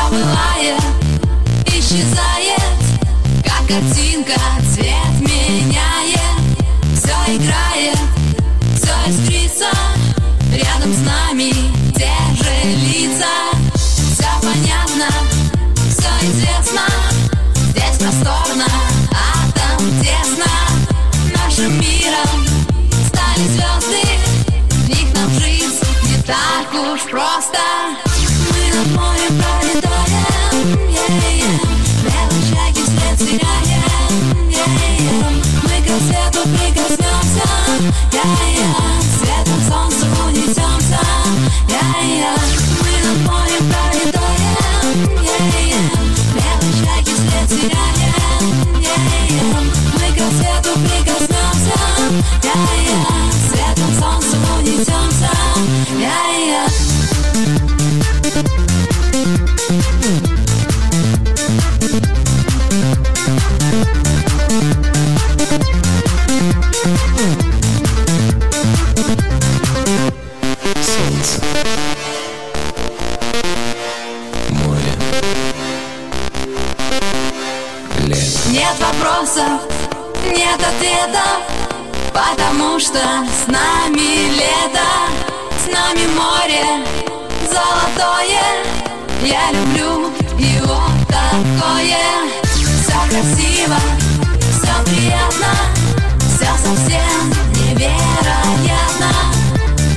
бывает, исчезает, как картинка, цвет меняет. Все играет, все искрится, рядом с нами те же лица. Все понятно, все известно, здесь просторно, а там тесно. Нашим миром стали звезды, в них нам жизнь не так уж просто. Мы над морем пролетаем, мелочаги вслед сверяем, мы к рассвету прикоснемся, светом солнца унесемся, мы над морем пролетаем, мелочаги вслед сверяем, мы к рассвету прикоснемся, светом солнца унесемся, Солнце, море, лето. Нет вопросов, нет ответов, потому что с нами лето, с нами море золотое. Я люблю его такое. Все красиво, все приятно, все совсем невероятно.